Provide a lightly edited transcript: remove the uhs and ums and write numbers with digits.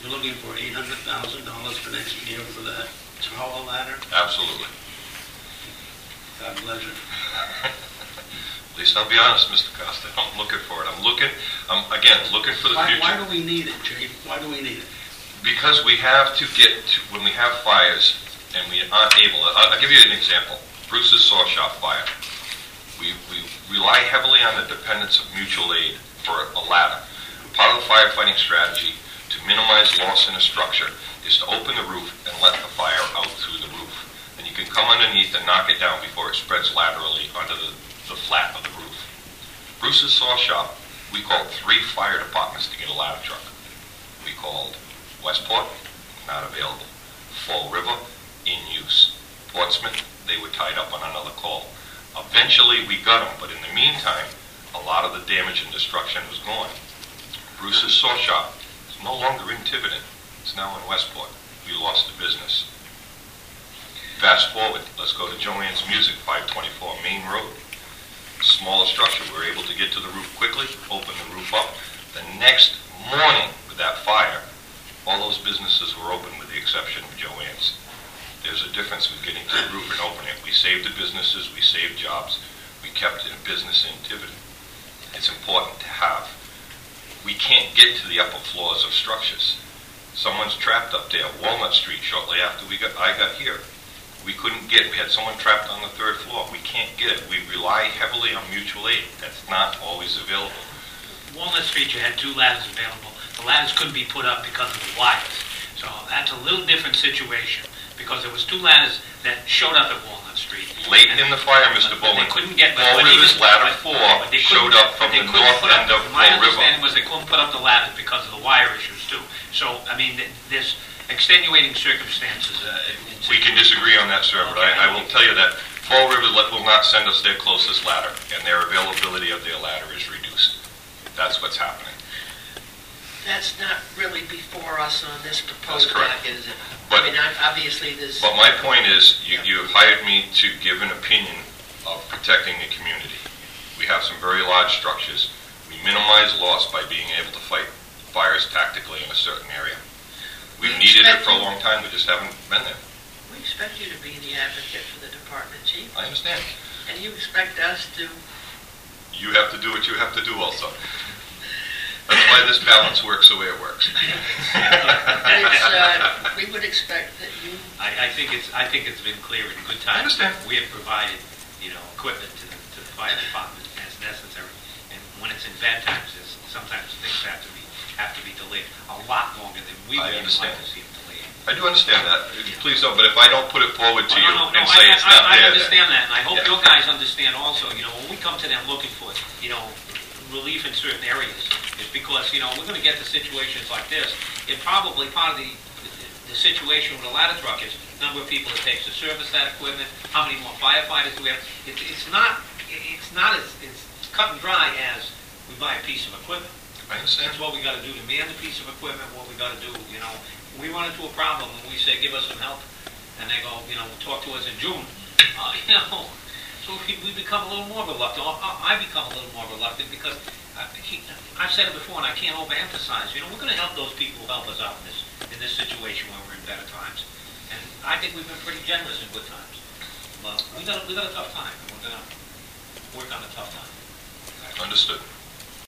You're looking for $800,000 for next year for that tower ladder? Absolutely. God bless you. At least I'll be honest, Mr. Costa. I'm looking for it. I'm looking for the future. Why do we need it, Chief? Why do we need it? Because we have to get to, when we have fires and we aren't able, I'll give you an example. Bruce's saw shop fire. We rely heavily on the dependence of mutual aid for a ladder. Part of the firefighting strategy to minimize loss in a structure is to open the roof and let the fire out through the roof. And you can come underneath and knock it down before it spreads laterally onto the flat of the roof. Bruce's saw shop, we called 3 fire departments to get a ladder truck. We called Westport, not available. Fall River, in use. Portsmouth, they were tied up on another call. Eventually we got them, but in the meantime, a lot of the damage and destruction was gone. Bruce's saw shop is no longer in Tiverton. It's now in Westport. We lost the business. Fast forward, let's go to Joanne's Music, 524 Main Road. Smaller structure, we were able to get to the roof quickly, open the roof up. The next morning with that fire, all those businesses were open with the exception of Joanne's. There's a difference with getting to the roof and opening it. We saved the businesses, we saved jobs, we kept in business in Tiverton. It's important to have. We can't get to the upper floors of structures. Someone's trapped up there, Walnut Street, shortly after I got here. We couldn't get, we had someone trapped on the 3rd floor. We can't get it. We rely heavily on mutual aid. That's not always available. Walnut Street, you had 2 ladders available. The ladders couldn't be put up because of the wires. So that's a little different situation, because there was 2 ladders that showed up at Walnut Street. Late in the fire, Mr. Bowman, they couldn't get, Fall River's ladder 4 showed up from the north end of my Fall River. understanding was they couldn't put up the ladders because of the wire issues too. So, I mean, there's extenuating circumstances. We can disagree on that, sir, but I will tell you that Fall River will not send us their closest ladder, and their availability of their ladder is reduced. That's what's happening. That's not really before us on this proposed That's correct. packet, is it? But, I mean, obviously there's... But my point is, you have hired me to give an opinion of protecting the community. We have some very large structures. We minimize loss by being able to fight fires tactically in a certain area. We've needed it for a long time, we just haven't been there. We expect you to be the advocate for the department, Chief. I understand. And you expect us to... You have to do what you have to do also. That's why this balance works the way it works. We would expect that you... I think it's been clear in good time. I understand. We have provided, equipment to the fire department as necessary. And when it's in bad times, sometimes things have to be delayed a lot longer than we would even like to see them delayed. I do understand that. Please don't, but if I don't put it forward to you No, and say it's not I there... understand that, and I hope your guys understand also, when we come to them looking for, relief in certain areas, is because, we're going to get to situations like this. It probably, part of the situation with a ladder truck is the number of people it takes to service that equipment, how many more firefighters do we have. It's not as cut and dry as we buy a piece of equipment. I understand. That's what we got to do to man the piece of equipment, what we got to do, We run into a problem when we say, give us some help, and they go, talk to us in June. So we become a little more reluctant. I become a little more reluctant because I've said it before, and I can't overemphasize. We're going to help those people who help us out in this situation when we're in better times. And I think we've been pretty generous in good times. But we got a tough time, and we're going to work on a tough time. Understood.